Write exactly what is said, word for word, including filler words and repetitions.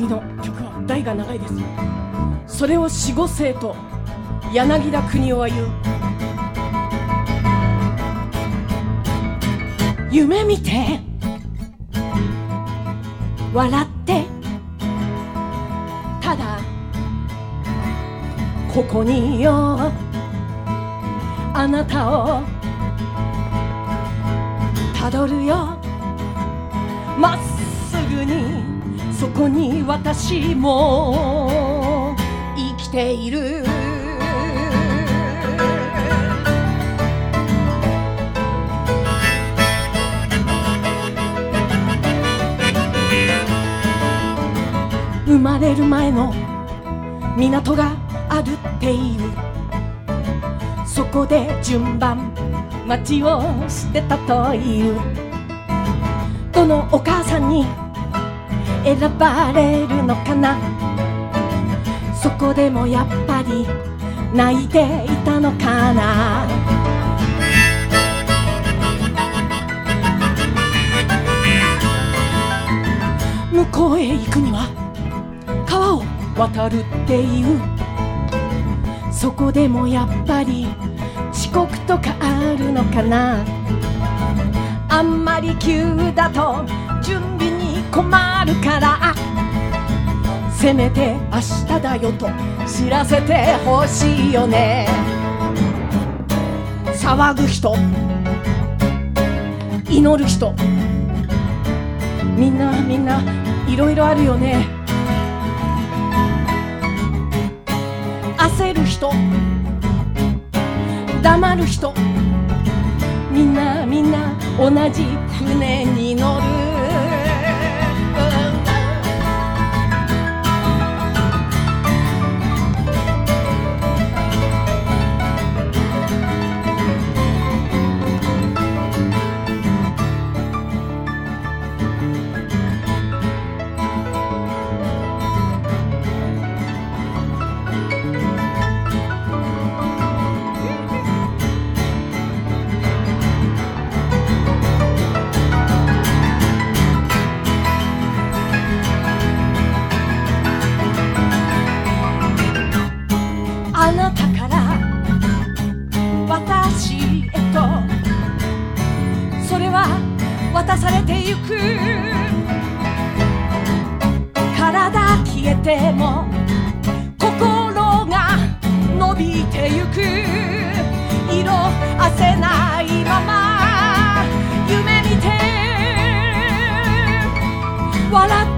次の曲は題が長いです。それを四五世と柳田国夫は言う。夢見て笑ってただここにいようあなたをたどるよまっすぐにそこに私も生きている。生まれる前の港があるっていう。そこで順番待ちをしてたという。どのお母さんに選ばれるのかな。そこでもやっぱり泣いていたのかな。向こうへ行くには川を渡るっていう。そこでもやっぱり遅刻とかあるのかな。あんまり急だと準備に困るからせめて明日だよと知らせてほしいよね。騒ぐ人祈る人みんなみんないろいろあるよね。焦る人黙る人みんなみんな同じ船に乗る。あなたから私へとそれは渡されてゆく。体消えても心が伸びてゆく。色あせないまま夢見て笑って